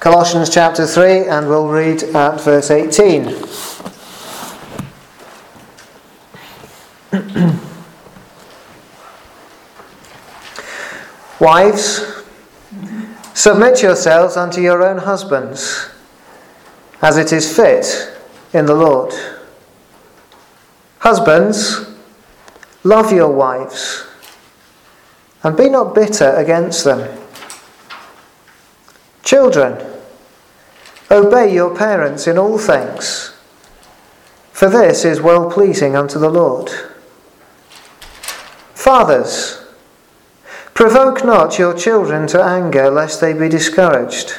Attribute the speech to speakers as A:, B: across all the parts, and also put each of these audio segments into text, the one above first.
A: Colossians chapter 3, and we'll read at verse 18. Wives, submit yourselves unto your own husbands, as it is fit in the Lord. Husbands, love your wives, and be not bitter against them. Children, obey your parents in all things, for this is well-pleasing unto the Lord. Fathers, provoke not your children to anger, lest they be discouraged.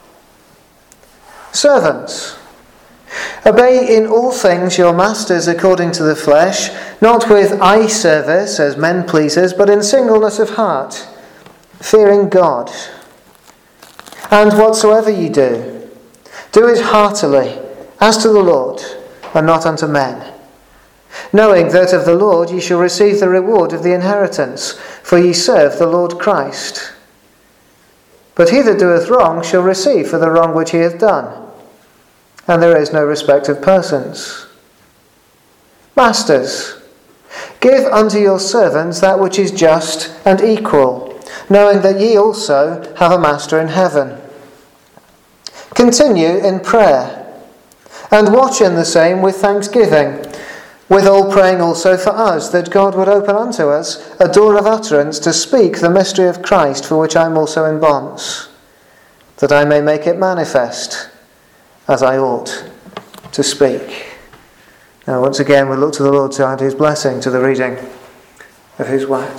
A: Servants, obey in all things your masters according to the flesh, not with eye service as men pleasers, but in singleness of heart, fearing God. And whatsoever ye do, do it heartily, as to the Lord, and not unto men, knowing that of the Lord ye shall receive the reward of the inheritance, for ye serve the Lord Christ. But he that doeth wrong shall receive for the wrong which he hath done, and there is no respect of persons. Masters, give unto your servants that which is just and equal, knowing that ye also have a master in heaven. Continue in prayer, and watch in the same with thanksgiving, withal praying also for us, that God would open unto us a door of utterance to speak the mystery of Christ, for which I am also in bonds, that I may make it manifest as I ought to speak. Now once again we look to the Lord to add his blessing to the reading of his word.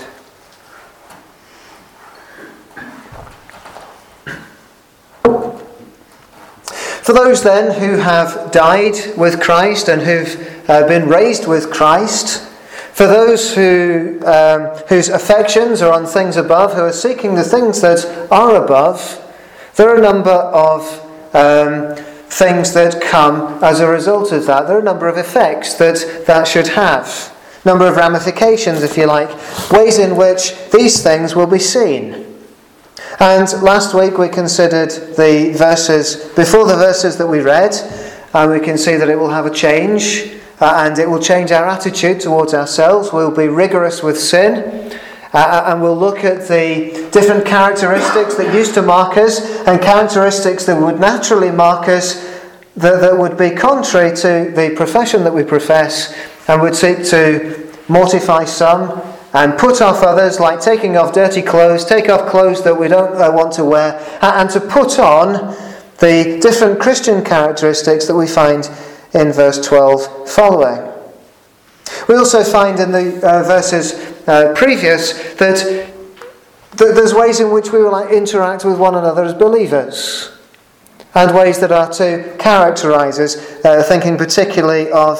A: For those then who have died with Christ and who've been raised with Christ, for those whose affections are on things above, who are seeking the things that are above, there are a number of things that come as a result of that. There are a number of effects that should have. A number of ramifications, if you like, ways in which these things will be seen. And last week we considered the verses, before the verses that we read, and we can see that it will have a change, and it will change our attitude towards ourselves. We'll be rigorous with sin, and we'll look at the different characteristics that used to mark us, and characteristics that would naturally mark us that would be contrary to the profession that we profess, and would seek to mortify some and put off others, like taking off dirty clothes, take off clothes that we don't want to wear, and to put on the different Christian characteristics that we find in verse 12 following. We also find in the verses previous that there's ways in which we will interact with one another as believers, and ways that are to characterize us, thinking particularly of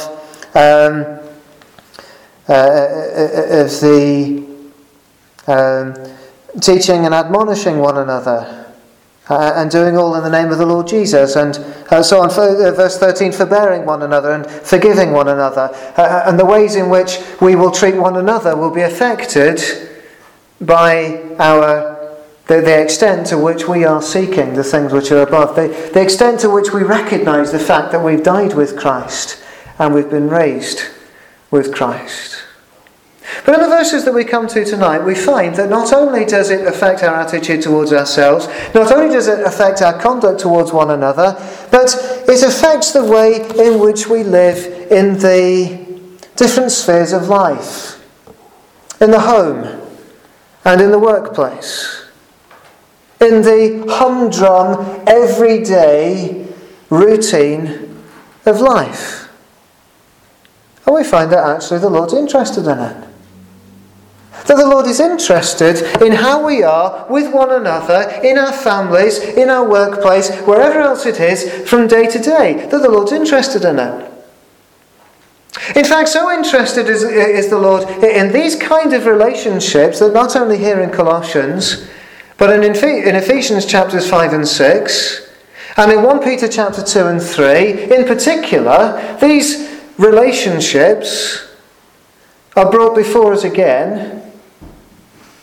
A: the teaching and admonishing one another, and doing all in the name of the Lord Jesus, and so on. Verse 13, forbearing one another and forgiving one another, and the ways in which we will treat one another will be affected by the extent to which we are seeking the things which are above, the extent to which we recognise the fact that we've died with Christ and we've been raised with Christ. But in the verses that we come to tonight, we find that not only does it affect our attitude towards ourselves, not only does it affect our conduct towards one another, but it affects the way in which we live in the different spheres of life, in the home and in the workplace, in the humdrum, everyday routine of life. And we find that actually the Lord's interested in it. That the Lord is interested in how we are with one another, in our families, in our workplace, wherever else it is, from day to day. That the Lord's interested in it. In fact, so interested is the Lord in these kind of relationships that not only here in Colossians, but in Ephesians chapters 5 and 6, and in 1 Peter chapter 2 and 3, in particular, these relationships are brought before us again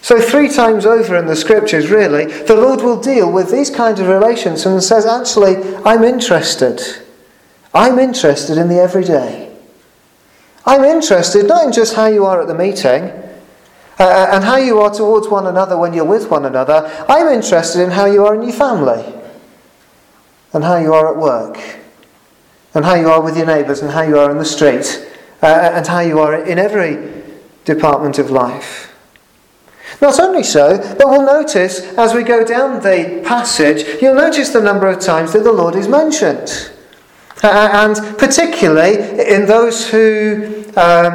A: So 3 times over in the scriptures, really, the Lord will deal with these kinds of relations and says, actually, I'm interested. I'm interested in the everyday. I'm interested not in just how you are at the meeting and how you are towards one another when you're with one another. I'm interested in how you are in your family and how you are at work and how you are with your neighbours and how you are in the street and how you are in every department of life. Not only so, but we'll notice as we go down the passage, you'll notice the number of times that the Lord is mentioned. And particularly in those whose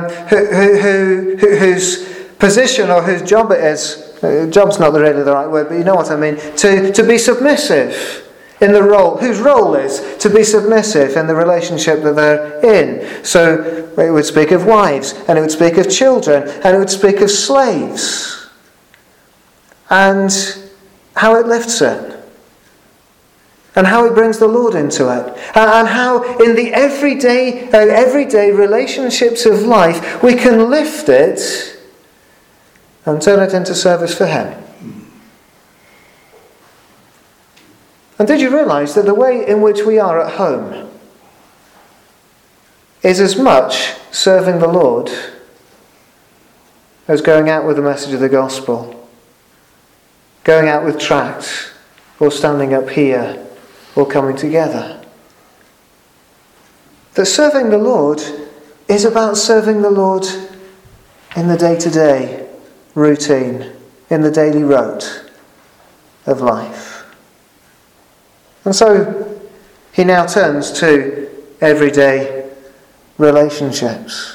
A: position or whose job it is, job's not really the right word, but you know what I mean, to be submissive in the role, whose role is to be submissive in the relationship that they're in. So it would speak of wives, and it would speak of children, and it would speak of slaves. And how it lifts it. And how it brings the Lord into it. And how in the everyday relationships of life we can lift it and turn it into service for Him. And did you realise that the way in which we are at home is as much serving the Lord as going out with the message of the gospel? Going out with tracts, or standing up here, or coming together. That serving the Lord is about serving the Lord in the day-to-day routine, in the daily rote of life. And so he now turns to everyday relationships.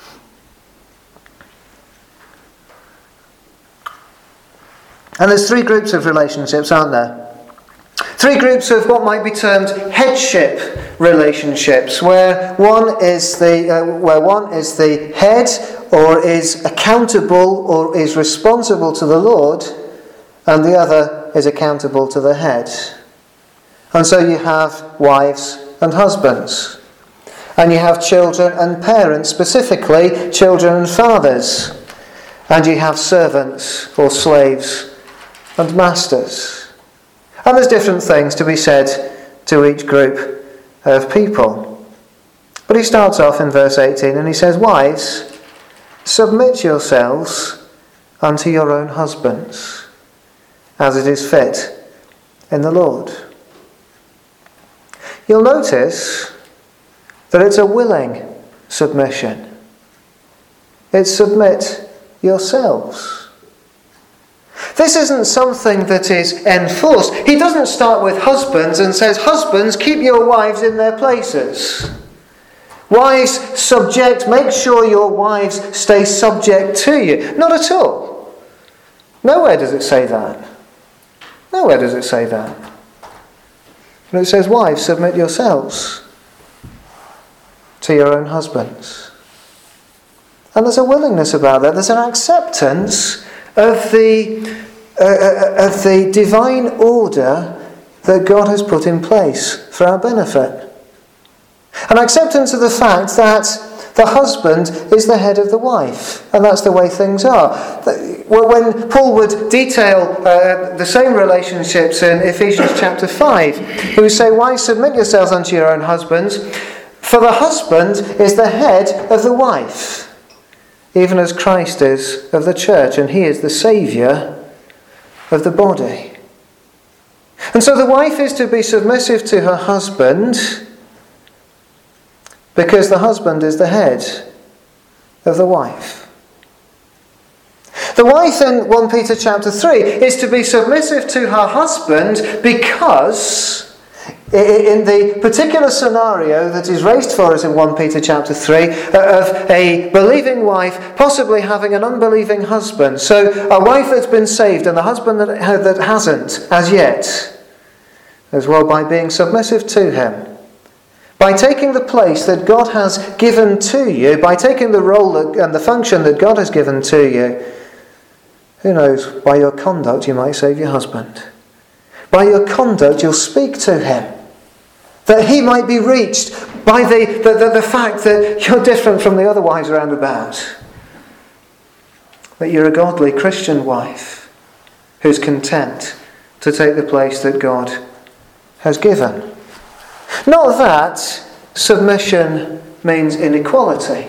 A: And there's 3 groups of relationships, aren't there? 3 groups of what might be termed headship relationships, where one is the head, or is accountable, or is responsible to the Lord, and the other is accountable to the head. And so you have wives and husbands, and you have children and parents, specifically children and fathers, and you have servants or slaves and masters. And there's different things to be said to each group of people. But he starts off in verse 18 and he says, "Wives, submit yourselves unto your own husbands, as it is fit in the Lord." You'll notice that it's a willing submission. It's submit yourselves. This isn't something that is enforced. He doesn't start with husbands and says, "Husbands, keep your wives in their places. Wives, make sure your wives stay subject to you." Not at all. Nowhere does it say that. Nowhere does it say that. But it says, "Wives, submit yourselves to your own husbands." And there's a willingness about that. There's an acceptance of the divine order that God has put in place for our benefit. An acceptance of the fact that the husband is the head of the wife, and that's the way things are. When Paul would detail the same relationships in Ephesians chapter 5, he would say, "Wives, submit yourselves unto your own husbands, for the husband is the head of the wife, even as Christ is of the church, and he is the Saviour of the body." And so the wife is to be submissive to her husband because the husband is the head of the wife. The wife in 1 Peter chapter 3 is to be submissive to her husband because in the particular scenario that is raised for us in 1 Peter chapter 3 of a believing wife possibly having an unbelieving husband. So a wife that's been saved and the husband that hasn't as yet, as well, by being submissive to him, by taking the place that God has given to you, by taking the role and the function that God has given to you, who knows, by your conduct you might save your husband. By your conduct you'll speak to him, that he might be reached by the fact that you're different from the other wives around about. that you're a godly Christian wife who's content to take the place that God has given. Not that submission means inequality.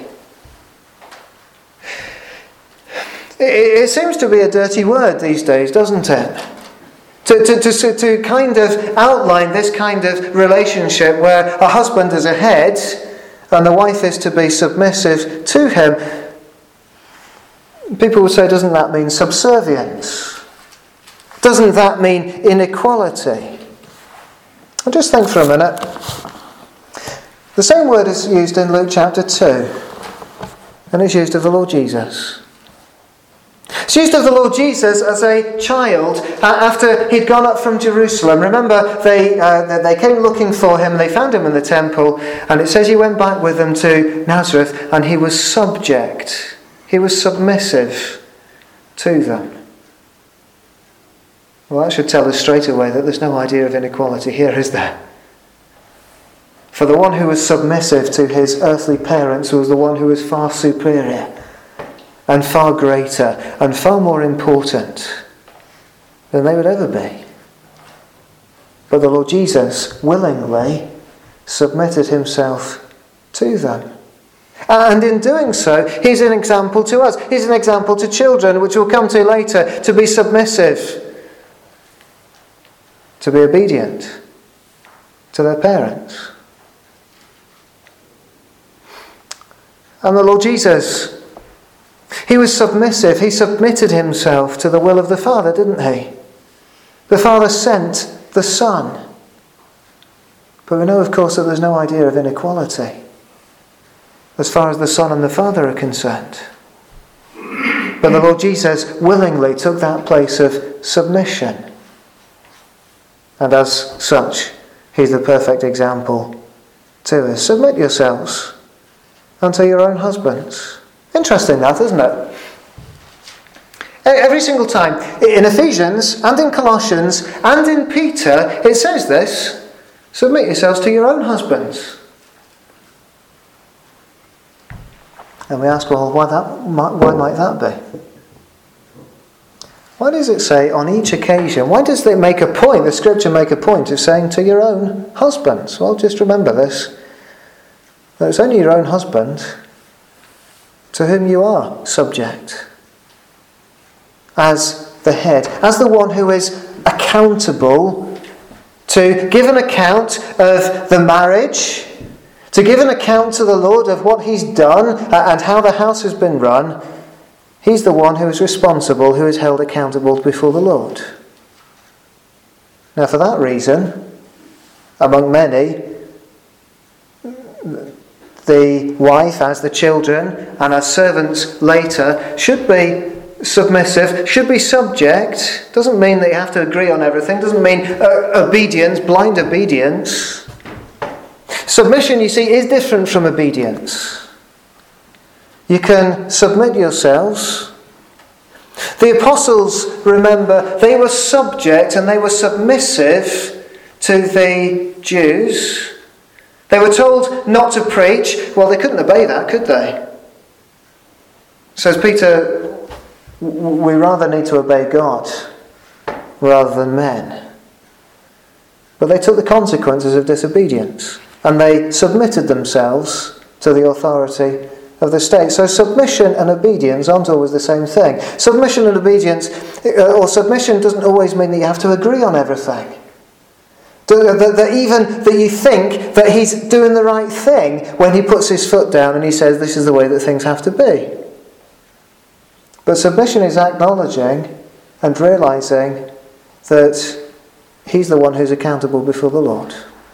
A: It seems to be a dirty word these days, doesn't it? To kind of outline this kind of relationship where a husband is a head and the wife is to be submissive to him. People would say, doesn't that mean subservience? Doesn't that mean inequality? Well, just think for a minute. The same word is used in Luke chapter 2, and it's used of the Lord Jesus. It's used of the Lord Jesus as a child after he'd gone up from Jerusalem. Remember, they came looking for him, they found him in the temple, and it says he went back with them to Nazareth, and he was subject. He was submissive to them. Well, that should tell us straight away that there's no idea of inequality here, is there? For the one who was submissive to his earthly parents was the one who was far superior and far greater and far more important than they would ever be. But the Lord Jesus willingly submitted himself to them. And in doing so, he's an example to us. He's an example to children, which we'll come to later, to be submissive, to be obedient to their parents. And the Lord Jesus, he was submissive. He submitted himself to the will of the Father, didn't he? The Father sent the Son. But we know, of course, that there's no idea of inequality as far as the Son and the Father are concerned. But the Lord Jesus willingly took that place of submission. And as such, he's the perfect example to us. Submit yourselves unto your own husbands. Interesting that, isn't it? Every single time, in Ephesians and in Colossians and in Peter, it says this: submit yourselves to your own husbands. And we ask, well, why might that be? Why does it say on each occasion? Why does it make a point, the Scripture make a point of saying to your own husbands? Well, just remember this, that it's only your own husband to whom you are subject as the head, as the one who is accountable to give an account of the marriage, to give an account to the Lord of what he's done and how the house has been run. He's the one who is responsible, who is held accountable before the Lord. Now, for that reason, among many, the wife, as the children, and as servants later, should be submissive, should be subject. Doesn't mean that you have to agree on everything. Doesn't mean obedience, blind obedience. Submission, you see, is different from obedience. You can submit yourselves. The apostles, remember, they were subject and they were submissive to the Jews. They were told not to preach. Well, they couldn't obey that, could they? Says Peter, we rather need to obey God rather than men. But they took the consequences of disobedience and they submitted themselves to the authority of the state. So submission and obedience aren't always the same thing. Submission and obedience, or submission doesn't always mean that you have to agree on everything. That even that you think that he's doing the right thing when he puts his foot down and he says this is the way that things have to be. But submission is acknowledging and realizing that he's the one who's accountable before the Lord.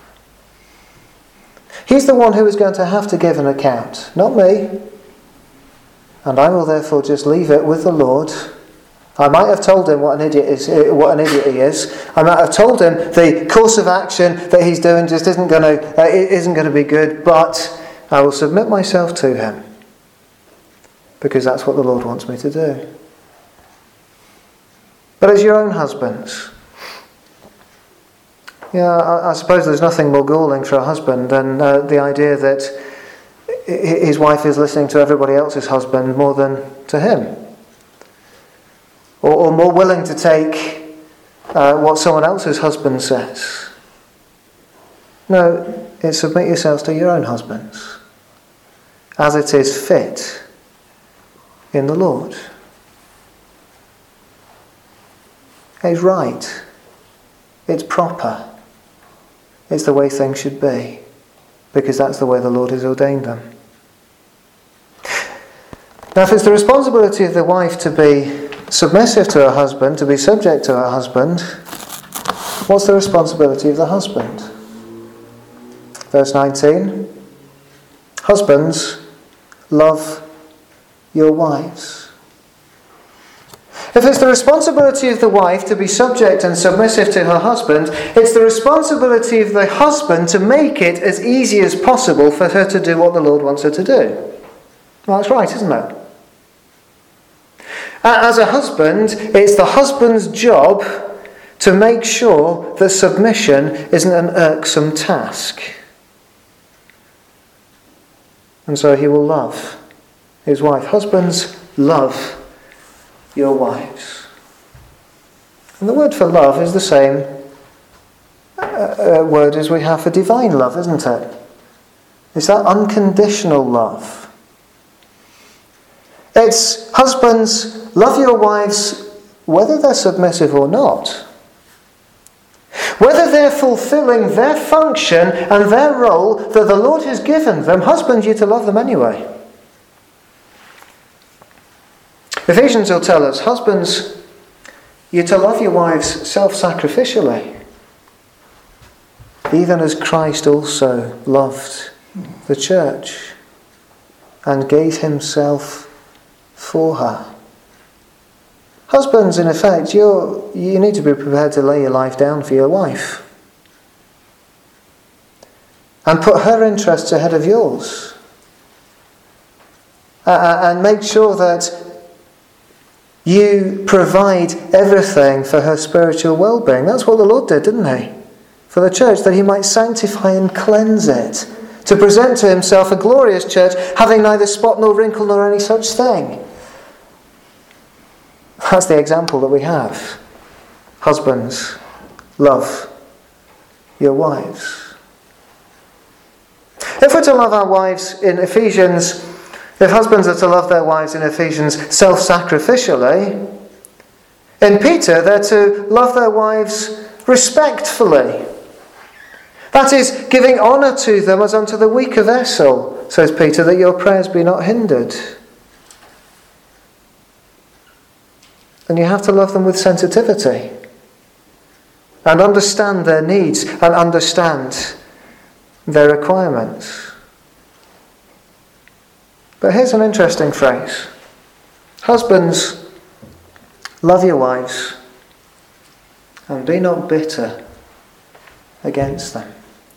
A: He's the one who is going to have to give an account, not me. And I will therefore just leave it with the Lord. I might have told him what an idiot he is. I might have told him the course of action that he's doing just isn't going to be good. But I will submit myself to him because that's what the Lord wants me to do. But as your own husbands, I suppose there's nothing more galling for a husband than the idea that his wife is listening to everybody else's husband more than to him. or more willing to take what someone else's husband says. No, it's submit yourselves to your own husbands, as it is fit in the Lord. It's right. It's proper. It's the way things should be, because that's the way the Lord has ordained them. Now, if it's the responsibility of the wife to be submissive to her husband, to be subject to her husband, what's the responsibility of the husband? Verse 19, husbands, love your wives. If it's the responsibility of the wife to be subject and submissive to her husband, it's the responsibility of the husband to make it as easy as possible for her to do what the Lord wants her to do. Well, that's right, isn't it? As a husband, it's the husband's job to make sure that submission isn't an irksome task. And so he will love his wife. Husbands, love your wives. And the word for love is the same word as we have for divine love, isn't it? It's that unconditional love. It's husbands, love your wives whether they're submissive or not. Whether they're fulfilling their function and their role that the Lord has given them, husbands, you're to love them anyway. Ephesians will tell us, husbands, you're to love your wives self-sacrificially, even as Christ also loved the church and gave himself for her. Husbands, in effect, you need to be prepared to lay your life down for your wife and put her interests ahead of yours, and make sure that you provide everything for her spiritual well-being. That's what the Lord did, didn't he? For the church, that he might sanctify and cleanse it, to present to himself a glorious church, having neither spot nor wrinkle nor any such thing. That's the example that we have. Husbands, love your wives. If we're to love our wives in Ephesians, if husbands are to love their wives in Ephesians self-sacrificially, in Peter they're to love their wives respectfully. That is, giving honour to them as unto the weaker vessel, says Peter, that your prayers be not hindered. And you have to love them with sensitivity and understand their needs and understand their requirements. But here's an interesting phrase. Husbands, love your wives and be not bitter against them.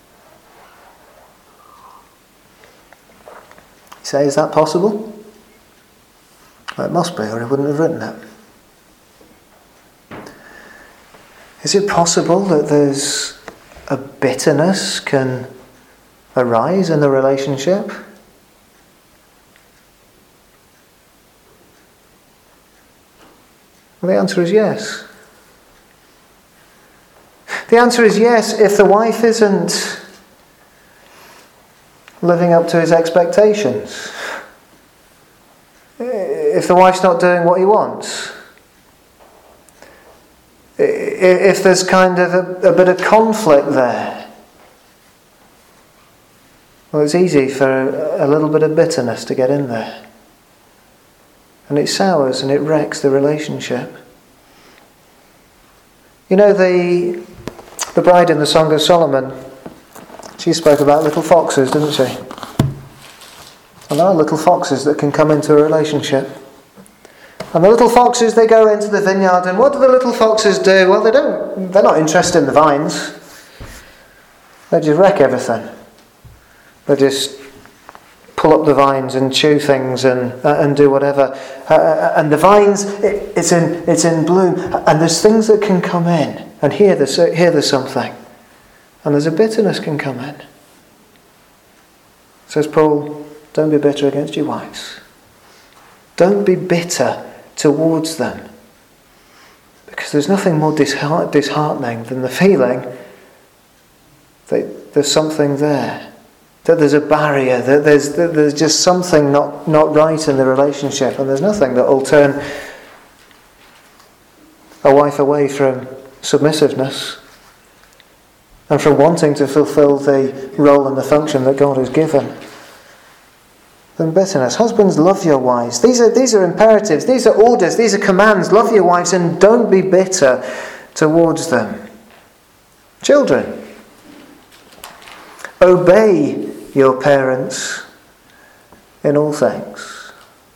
A: You say, is that possible? Well, it must be, or he wouldn't have written it. Is it possible that there's a bitterness can arise in the relationship? Well, the answer is yes. The answer is yes if the wife isn't living up to his expectations. If the wife's not doing what he wants. If there's kind of a bit of conflict there. Well, it's easy for a little bit of bitterness to get in there. And it sours and it wrecks the relationship. You know, the bride in the Song of Solomon, she spoke about little foxes, didn't she? And there are little foxes that can come into a relationship. And the little foxes, they go into the vineyard, and what do the little foxes do? Well, they're not interested in the vines. They just wreck everything. They just pull up the vines and chew things and do whatever. And the vines, it's in bloom, and there's things that can come in. And here there's something. And there's a bitterness can come in. Says Paul, don't be bitter against your wives. Don't be bitter towards them. Because there's nothing more disheartening than the feeling that there's something there, that there's a barrier, that there's just something not right in the relationship, and there's nothing that will turn a wife away from submissiveness and from wanting to fulfill the role and the function that God has given than bitterness. Husbands, love your wives. These are imperatives, these are orders, these are commands. Love your wives and don't be bitter towards them. Children, obey your parents in all things.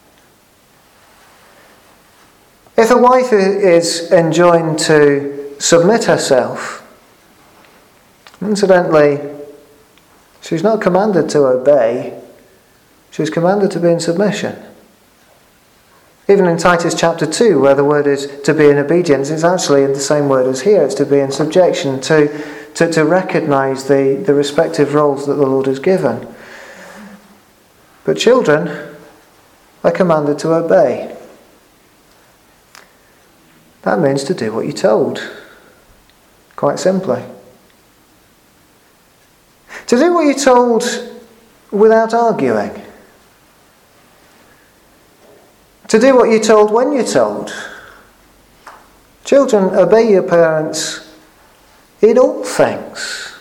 A: If a wife is enjoined to submit herself, incidentally, she's not commanded to obey, she's commanded to be in submission. Even in Titus chapter 2, where the word is to be in obedience, it's actually in the same word as here. It's to be in subjection, to recognise the respective roles that the Lord has given. But children are commanded to obey. That means to do what you're told. Quite simply. To do what you're told without arguing. To do what you're told when you're told. Children, obey your parents in all things.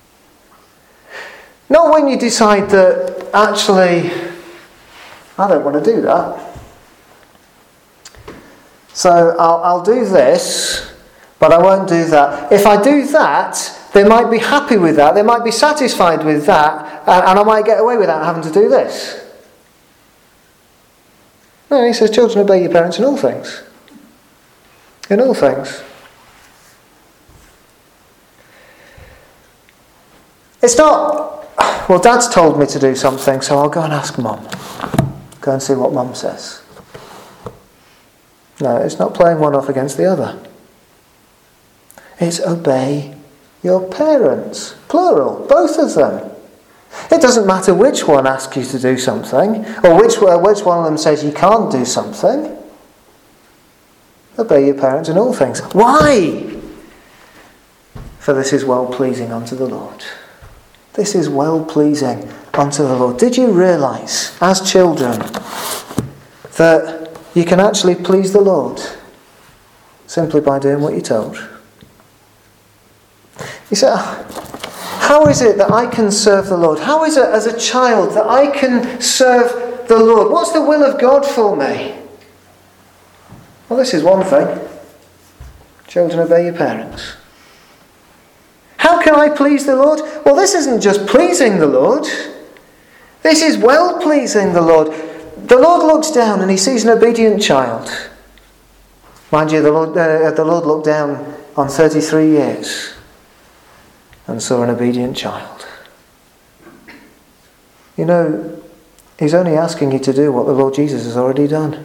A: Not when you decide that, actually, I don't want to do that. So I'll do this, but I won't do that. If I do that, they might be happy with that, they might be satisfied with that, and I might get away without having to do this. No, he says, children, obey your parents in all things. In all things. It's not, well, Dad's told me to do something, so I'll go and ask Mum. Go and see what Mum says. No, it's not playing one off against the other. It's obey your parents. Plural, both of them. It doesn't matter which one asks you to do something, or which one of them says you can't do something. Obey your parents in all things. Why? For this is well-pleasing unto the Lord. This is well-pleasing unto the Lord. Did you realise, as children, that you can actually please the Lord simply by doing what you're told? You say, how is it that I can serve the Lord? How is it as a child that I can serve the Lord? What's the will of God for me? Well, this is one thing. Children, obey your parents. How can I please the Lord? Well, this isn't just pleasing the Lord. This is well-pleasing the Lord. The Lord looks down and he sees an obedient child. Mind you, the Lord looked down on 33 years and saw an obedient child. You know, he's only asking you to do what the Lord Jesus has already done.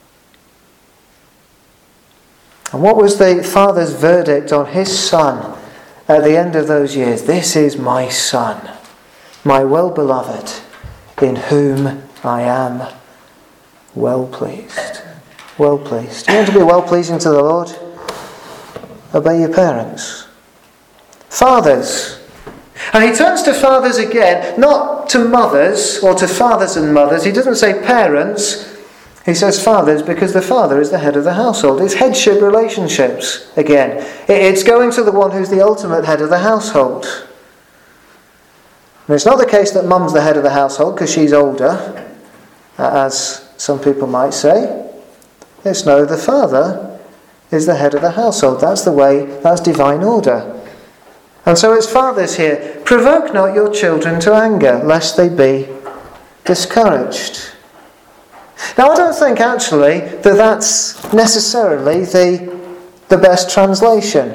A: And what was the Father's verdict on his Son at the end of those years? This is my Son, my well-beloved, in whom I am well pleased. Well pleased. Do you want to be well pleasing to the Lord? Obey your parents. Fathers. And he turns to fathers again, not to mothers or to fathers and mothers. He doesn't say parents. He says fathers because the father is the head of the household. It's headship relationships again. It's going to the one who's the ultimate head of the household. And it's not the case that mum's the head of the household because she's older, as some people might say. It's no, the father is the head of the household. That's the way, that's divine order. And so it's fathers here. Provoke not your children to anger, lest they be discouraged. Now, I don't think actually that that's necessarily the best translation.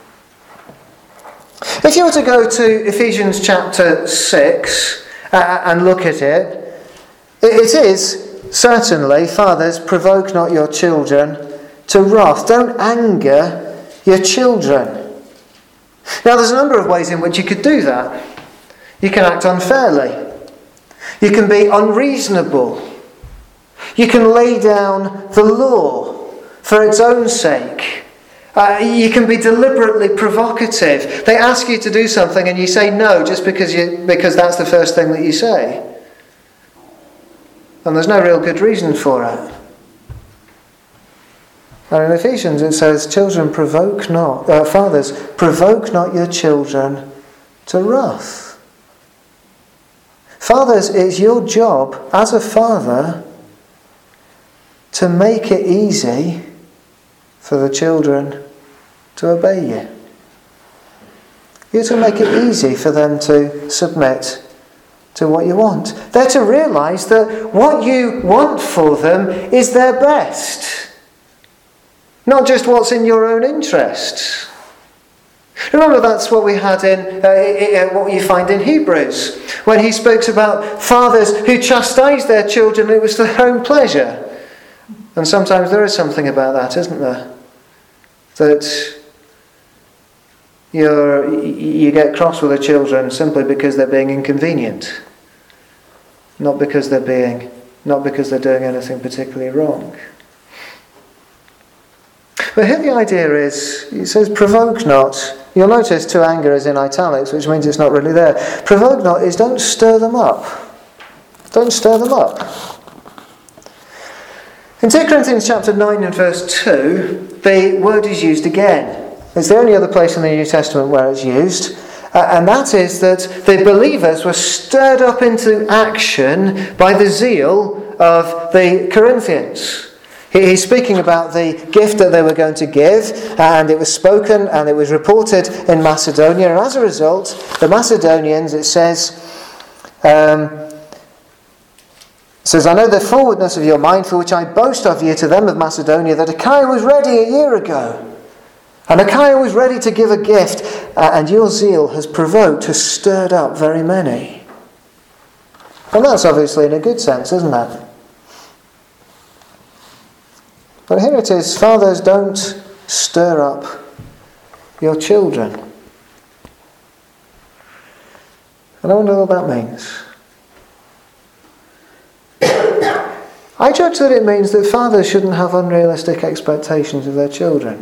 A: If you were to go to Ephesians chapter 6 and look at it, it is certainly, fathers, provoke not your children to wrath. Don't anger your children. Now, there's a number of ways in which you could do that. You can act unfairly. You can be unreasonable. You can lay down the law for its own sake You can be deliberately provocative. They ask you to do something and you say no just because that's the first thing that you say. And there's no real good reason for it. And in Ephesians it says, fathers, provoke not your children to wrath. Fathers, it's your job as a father to make it easy for the children to obey you. You're to make it easy for them to submit to what you want. They're to realise that what you want for them is their best, not just what's in your own interests. Remember, that's what we had in what you find in Hebrews, when he speaks about fathers who chastise their children. It was for their own pleasure. And sometimes there is something about that, isn't there? That you get cross with the children simply because they're being inconvenient, not because they're doing anything particularly wrong. But here the idea is, it says, provoke not. You'll notice to anger is in italics, which means it's not really there. Provoke not is don't stir them up. Don't stir them up. In 2 Corinthians chapter 9 and verse 2, the word is used again. It's the only other place in the New Testament where it's used. And that is that the believers were stirred up into action by the zeal of the Corinthians. He's speaking about the gift that they were going to give, and it was spoken and it was reported in Macedonia. And as a result, the Macedonians, it says, I know the forwardness of your mind, for which I boast of you to them of Macedonia, that Achaia was ready a year ago. And Achaia was ready to give a gift, and your zeal has stirred up very many. And that's obviously in a good sense, isn't it? But here it is, fathers, don't stir up your children. And I wonder what that means. I judge that it means that fathers shouldn't have unrealistic expectations of their children.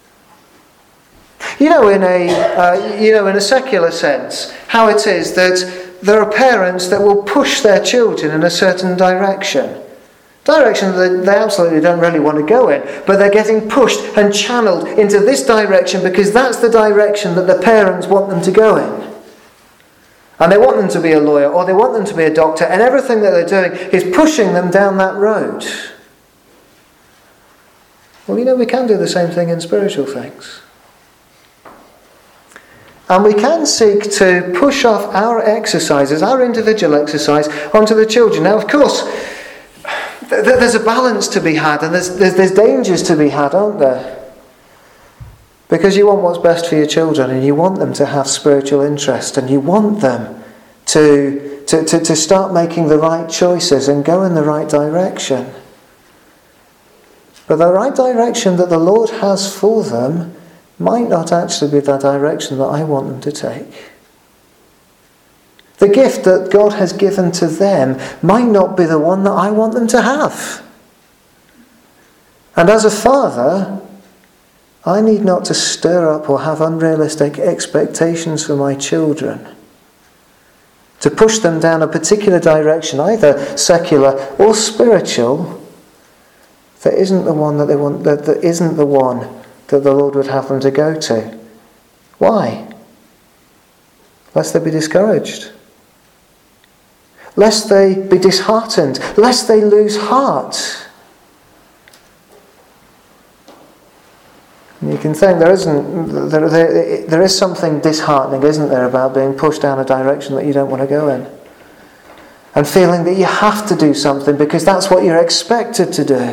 A: In a secular sense, how it is that there are parents that will push their children in a certain direction that they absolutely don't really want to go in, but they're getting pushed and channeled into this direction because that's the direction that the parents want them to go in. And they want them to be a lawyer, or they want them to be a doctor, and everything that they're doing is pushing them down that road. Well, we can do the same thing in spiritual things. And we can seek to push off our exercises, our individual exercise, onto the children. Now, of course, there's a balance to be had, and there's dangers to be had, aren't there? Because you want what's best for your children, and you want them to have spiritual interest, and you want them to start making the right choices and go in the right direction. But the right direction that the Lord has for them might not actually be the direction that I want them to take. The gift that God has given to them might not be the one that I want them to have. And as a father, I need not to stir up or have unrealistic expectations for my children, to push them down a particular direction, either secular or spiritual, that isn't the one that they want, that isn't the one that the Lord would have them to go to. Why? Lest they be discouraged. Lest they be disheartened. Lest they lose heart. And you can think there is something disheartening, isn't there, about being pushed down a direction that you don't want to go in. And feeling that you have to do something because that's what you're expected to do.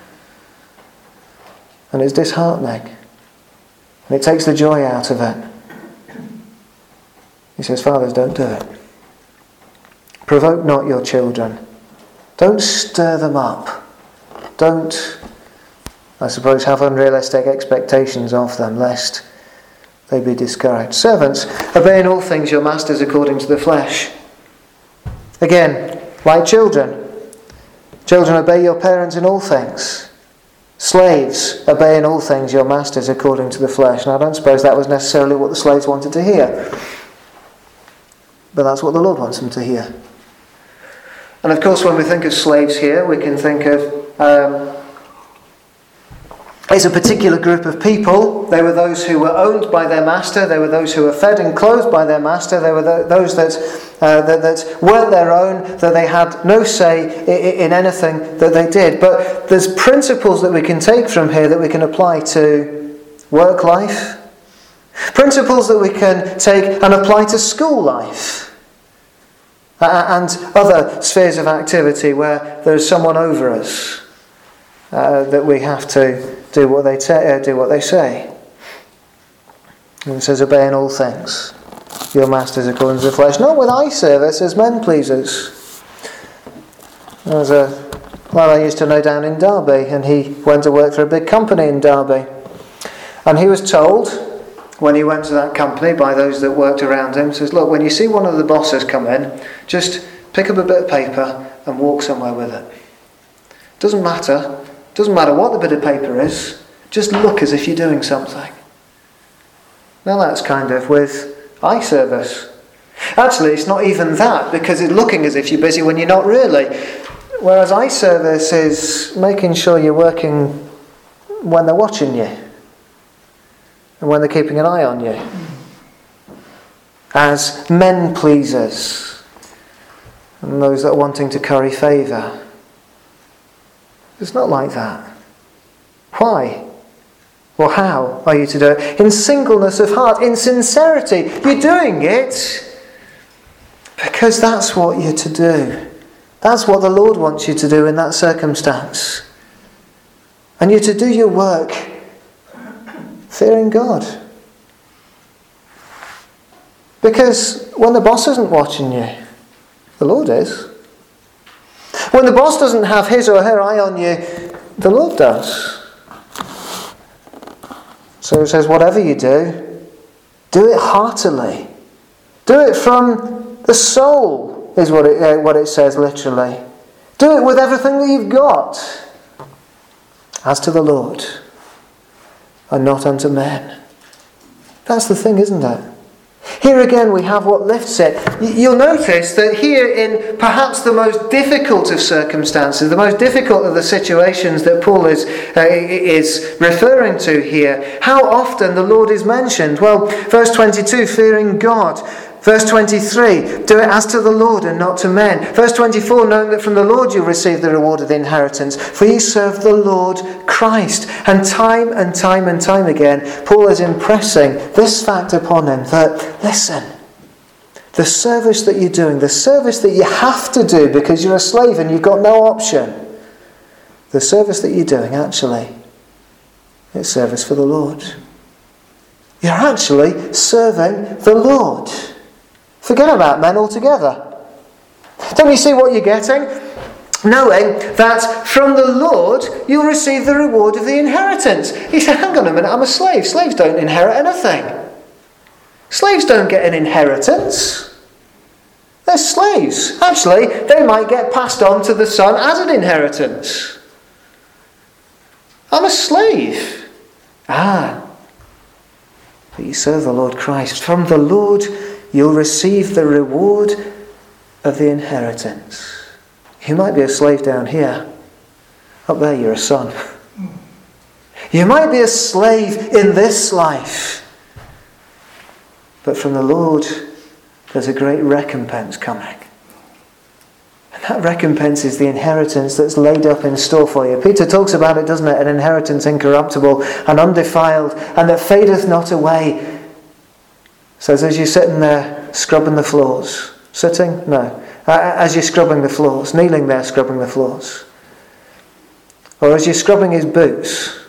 A: And it's disheartening. And it takes the joy out of it. He says, fathers, don't do it. Provoke not your children. Don't stir them up. Don't, I suppose, have unrealistic expectations of them, lest they be discouraged. Servants, obey in all things your masters according to the flesh. Again, like children. Children, obey your parents in all things. Slaves, obey in all things your masters according to the flesh. Now I don't suppose that was necessarily what the slaves wanted to hear. But that's what the Lord wants them to hear. And of course, when we think of slaves here, we can think of it's a particular group of people. They were those who were owned by their master. They were those who were fed and clothed by their master. They were those that weren't their own, that they had no say in anything that they did. But there's principles that we can take from here that we can apply to work life. Principles that we can take and apply to school life. And other spheres of activity where there is someone over us that we have to do what they say. And it says, obey in all things your masters according to the flesh, not with eye service as men pleasers. There was a lad I used to know down in Derby, and he went to work for a big company in Derby. And he was told, when he went to that company by those that worked around him, says, look, when you see one of the bosses come in, just pick up a bit of paper and walk somewhere with it. Doesn't matter what the bit of paper is, just look as if you're doing something. Now that's kind of with eye service. Actually, it's not even that, because it's looking as if you're busy when you're not really. Whereas eye service is making sure you're working when they're watching you and when they're keeping an eye on you. As men pleasers and those that are wanting to curry favour. It's not like that. Why? Well, how are you to do it? In singleness of heart, in sincerity. You're doing it because that's what you're to do. That's what the Lord wants you to do in that circumstance. And you're to do your work fearing God. Because when the boss isn't watching you, the Lord is. When the boss doesn't have his or her eye on you, the Lord does. So it says, whatever you do it heartily. Do it from the soul, is what it says literally. Do it with everything that you've got. As to the Lord, and not unto men. That's the thing, isn't it? Here again we have what lifts it. You'll notice that here, in perhaps the most difficult of circumstances, the most difficult of the situations that Paul is referring to here, how often the Lord is mentioned. Well, verse 22, fearing God. Verse 23, do it as to the Lord and not to men. Verse 24, knowing that from the Lord you receive the reward of the inheritance, for ye serve the Lord Christ. And time again, Paul is impressing this fact upon him that, listen, the service that you're doing, the service that you have to do because you're a slave and you've got no option, the service that you're doing, actually, it's service for the Lord. You're actually serving the Lord. Forget about men altogether. Don't you see what you're getting? Knowing that from the Lord you'll receive the reward of the inheritance. He said, hang on a minute, I'm a slave. Slaves don't inherit anything. Slaves don't get an inheritance. They're slaves. Actually, they might get passed on to the son as an inheritance. I'm a slave. But you serve the Lord Christ. From the Lord you'll receive the reward of the inheritance. You might be a slave down here. Up there you're a son. You might be a slave in this life. But from the Lord there's a great recompense coming. And that recompense is the inheritance that's laid up in store for you. Peter talks about it, doesn't it? An inheritance incorruptible and undefiled and that fadeth not away. Says as you're sitting there scrubbing the floors. Sitting? No. As you're scrubbing the floors. Kneeling there scrubbing the floors. Or as you're scrubbing his boots.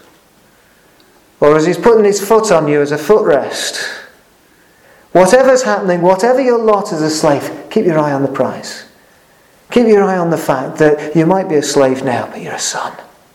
A: Or as he's putting his foot on you as a footrest. Whatever's happening, whatever your lot as a slave, keep your eye on the prize. Keep your eye on the fact that you might be a slave now, but you're a son.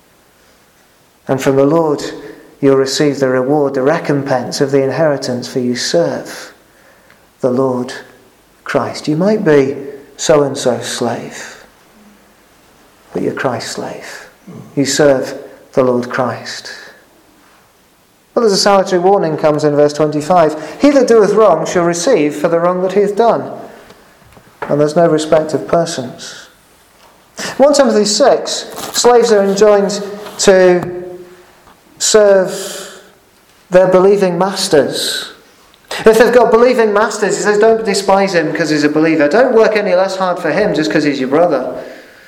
A: And from the Lord you'll receive the reward, the recompense of the inheritance, for you serve the Lord Christ. You might be so-and-so slave, but you're Christ's slave. You serve the Lord Christ. Well, there's a salutary warning comes in verse 25. He that doeth wrong shall receive for the wrong that he hath done. And there's no respect of persons. 1 Timothy 6, slaves are enjoined to serve their believing masters. If they've got believing masters, he says, don't despise him because he's a believer. Don't work any less hard for him just because he's your brother.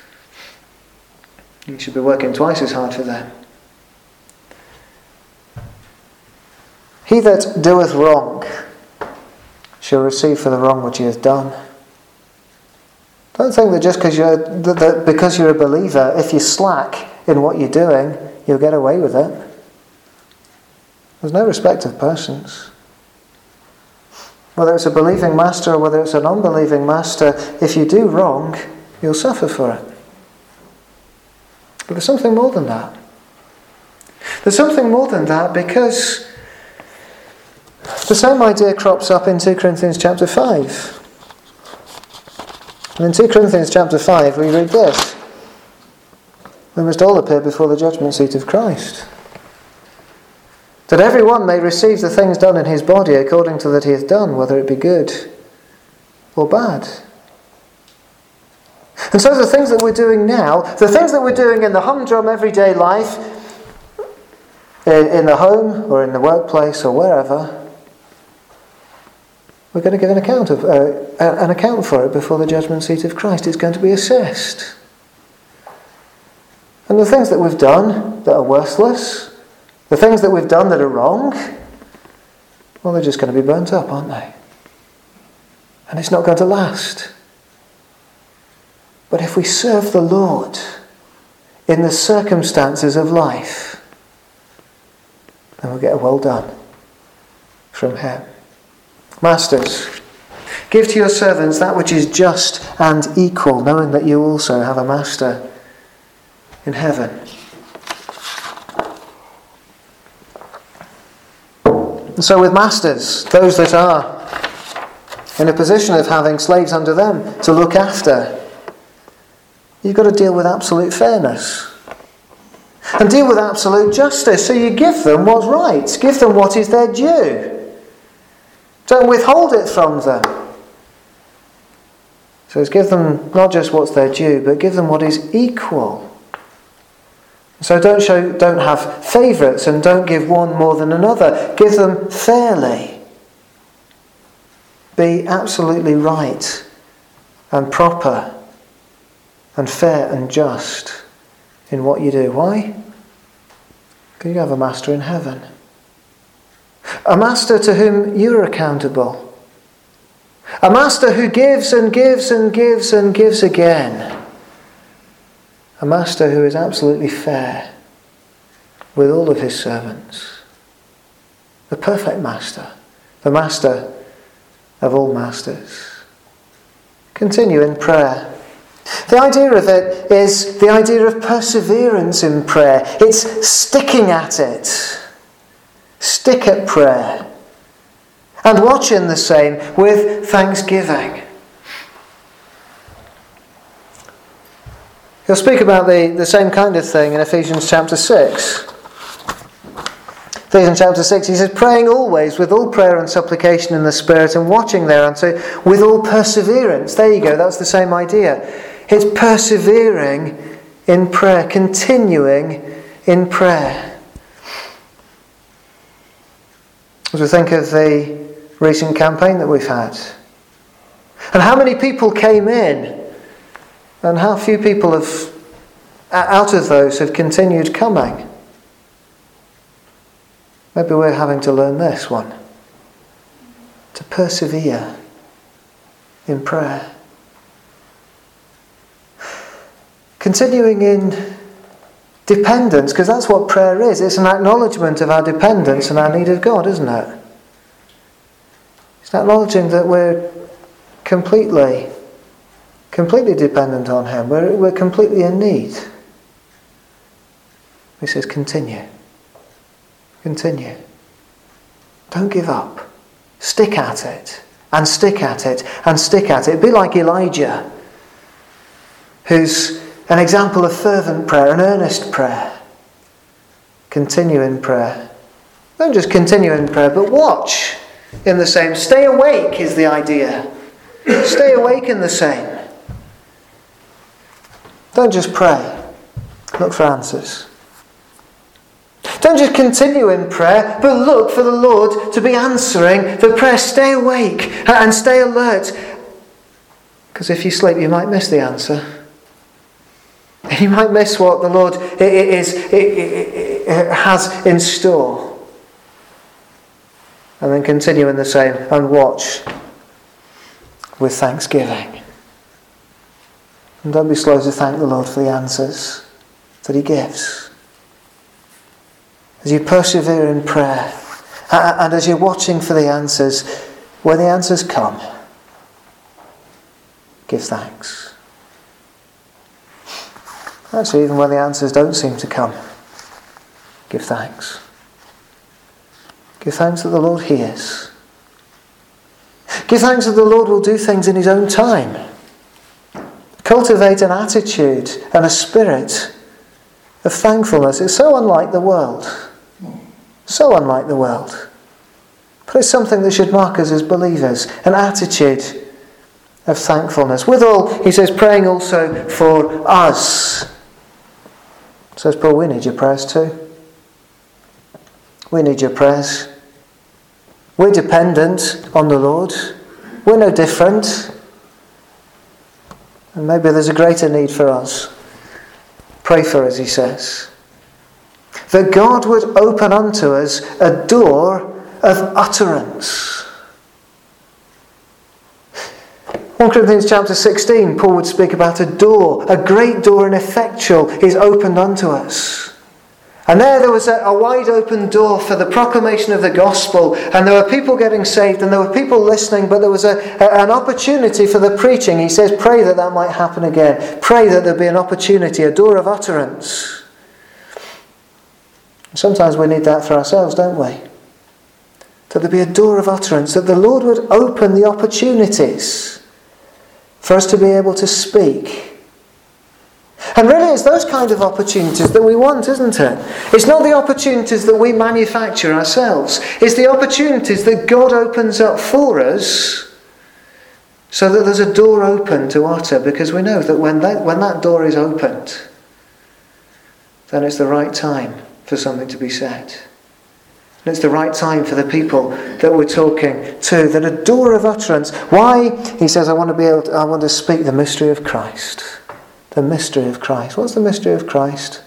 A: You should be working twice as hard for them. He that doeth wrong shall receive for the wrong which he hath done. Don't think that just because you're a believer, if you slack in what you're doing, you'll get away with it. There's no respect of persons. Whether it's a believing master or whether it's an unbelieving master, if you do wrong, you'll suffer for it. But there's something more than that. There's something more than that because the same idea crops up in 2 Corinthians chapter 5. And in 2 Corinthians chapter 5 we read this. We must all appear before the judgment seat of Christ, that every one may receive the things done in his body according to that he hath done, whether it be good or bad. And so the things that we're doing now, the things that we're doing in the humdrum everyday life, in the home or in the workplace or wherever, we're going to give an account for it before the judgment seat of Christ. It's going to be assessed. And the things that we've done that are worthless, the things that we've done that are wrong, well, they're just going to be burnt up, aren't they? And it's not going to last. But if we serve the Lord in the circumstances of life, then we'll get a well done from Him. Masters, give to your servants that which is just and equal, knowing that you also have a master in heaven. And so with masters, those that are in a position of having slaves under them to look after, you've got to deal with absolute fairness. And deal with absolute justice. So you give them what's right. Give them what is their due. Don't withhold it from them. So it's give them not just what's their due, but give them what is equal. So don't have favourites and don't give one more than another. Give them fairly. Be absolutely right and proper and fair and just in what you do. Why? Because you have a master in heaven. A master to whom you are accountable. A master who gives and gives and gives and gives again. A master who is absolutely fair with all of his servants. The perfect master. The master of all masters. Continue in prayer. The idea of it is the idea of perseverance in prayer. It's sticking at it. Stick at prayer. And watch in the same with thanksgiving. He'll speak about the same kind of thing in Ephesians chapter 6. Ephesians chapter 6, he says, praying always with all prayer and supplication in the Spirit and watching thereunto with all perseverance. There you go, that's the same idea. It's persevering in prayer, continuing in prayer. As we think of the recent campaign that we've had, and how many people came in, and how few people out of those have continued coming. Maybe we're having to learn this one. To persevere in prayer. Continuing in dependence, because that's what prayer is. It's an acknowledgement of our dependence and our need of God, isn't it? It's acknowledging that we're completely dependent on Him. We're completely in need. He says, continue. Continue. Don't give up. Stick at it. And stick at it. And stick at it. Be like Elijah, who's an example of fervent prayer, an earnest prayer. continue in prayer. Don't just continue in prayer, but watch in the same. Stay awake is the idea. Stay awake in the same. Don't just pray. Look for answers. Don't just continue in prayer, but look for the Lord to be answering the prayer. Stay awake and stay alert. Because if you sleep, you might miss the answer. You might miss what the Lord has in store. And then continue in the same and watch with thanksgiving. And don't be slow to thank the Lord for the answers that He gives. As you persevere in prayer and as you're watching for the answers, when the answers come, give thanks. Actually, even when the answers don't seem to come, give thanks. Give thanks that the Lord hears. Give thanks that the Lord will do things in His own time. Cultivate an attitude and a spirit of thankfulness. It's so unlike the world. So unlike the world. But it's something that should mark us as believers. An attitude of thankfulness. Withal, he says, praying also for us. Says Paul, we need your prayers too. We need your prayers. We're dependent on the Lord. We're no different. And maybe there's a greater need for us. Pray for us, he says. That God would open unto us a door of utterance. 1 Corinthians chapter 16, Paul would speak about a door, a great door and effectual is opened unto us. And there was a wide open door for the proclamation of the gospel, and there were people getting saved, and there were people listening, but there was an opportunity for the preaching. He says, pray that that might happen again. Pray that there be an opportunity, a door of utterance. Sometimes we need that for ourselves, don't we? That there be a door of utterance, that the Lord would open the opportunities for us to be able to speak. And really it's those kind of opportunities that we want, isn't it? It's not the opportunities that we manufacture ourselves. It's the opportunities that God opens up for us so that there's a door open to utter, because we know that when that door is opened, then it's the right time for something to be said. And it's the right time for the people that we're talking to. That a door of utterance. Why? He says, I want to speak the mystery of Christ. The mystery of Christ. What's the mystery of Christ?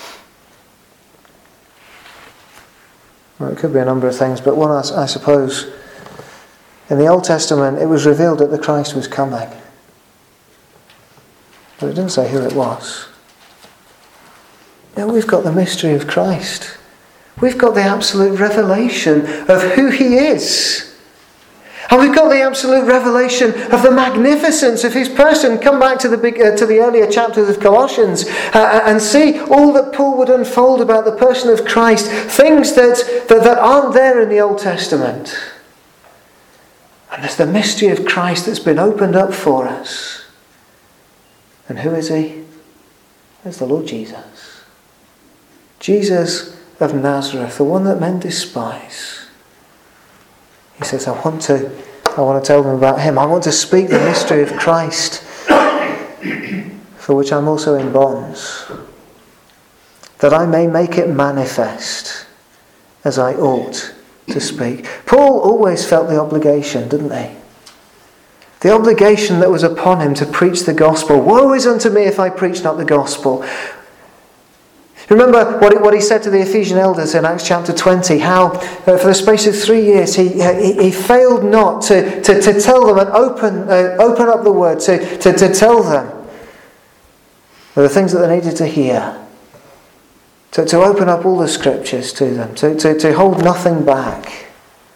A: Well, it could be a number of things, but one, I suppose, in the Old Testament, it was revealed that the Christ was coming. But it didn't say who it was. Now we've got the mystery of Christ. We've got the absolute revelation of who He is. And we've got the absolute revelation of the magnificence of His person. Come back to the earlier chapters of Colossians and see all that Paul would unfold about the person of Christ. Things that aren't there in the Old Testament. And there's the mystery of Christ that's been opened up for us. And who is He? It's the Lord Jesus. Jesus of Nazareth, the one that men despise. He says, I want to tell them about Him. I want to speak the mystery of Christ, for which I'm also in bonds, that I may make it manifest as I ought to speak. Paul always felt the obligation, didn't he? The obligation that was upon him to preach the gospel. Woe is unto me if I preach not the gospel. Remember what he said to the Ephesian elders in Acts chapter 20, how for the space of 3 years he failed not to tell them and open up the word, to tell them the things that they needed to hear, to open up all the scriptures to them, to hold nothing back.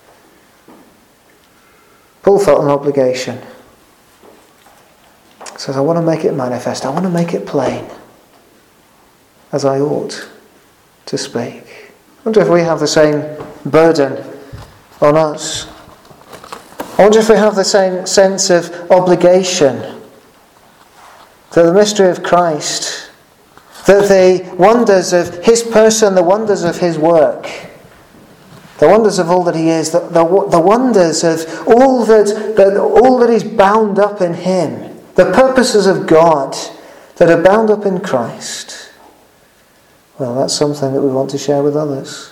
A: Paul felt an obligation. He says, I want to make it manifest, I want to make it plain, as I ought to speak. I wonder if we have the same burden on us. I wonder if we have the same sense of obligation, that the mystery of Christ That the wonders of his person, the wonders of his work, the wonders of all that he is, the wonders of all that is bound up in him, the purposes of God that are bound up in Christ, well, that's something that we want to share with others.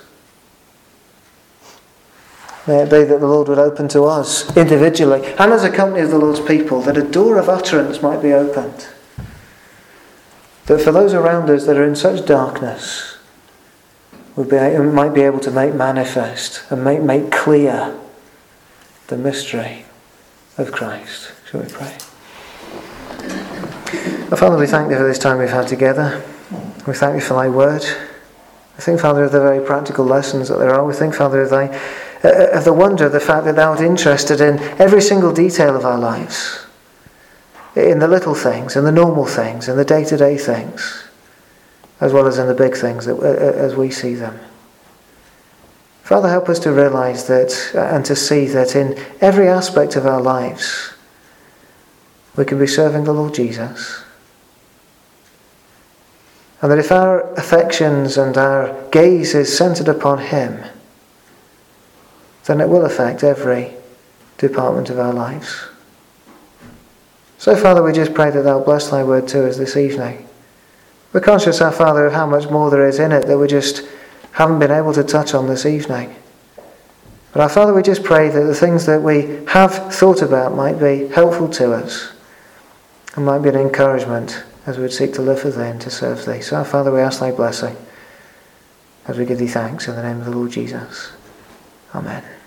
A: May it be that the Lord would open to us individually and as a company of the Lord's people, that a door of utterance might be opened. That for those around us that are in such darkness, we might be able to make manifest and make clear the mystery of Christ. Shall we pray? Father, we thank thee for this time we've had together. We thank you for thy word. We think, Father, of the very practical lessons that there are. We think, Father, of the wonder of the fact that thou art interested in every single detail of our lives. In the little things, in the normal things, in the day-to-day things, as well as in the big things as we see them. Father, help us to realise that and to see that in every aspect of our lives we can be serving the Lord Jesus. And that if our affections and our gaze is centred upon him, then it will affect every department of our lives. So, Father, we just pray that thou bless thy word to us this evening. We're conscious, our Father, of how much more there is in it that we just haven't been able to touch on this evening. But our Father, we just pray that the things that we have thought about might be helpful to us and might be an encouragement as we would seek to live for thee and to serve thee. So, our Father, we ask thy blessing as we give thee thanks in the name of the Lord Jesus. Amen.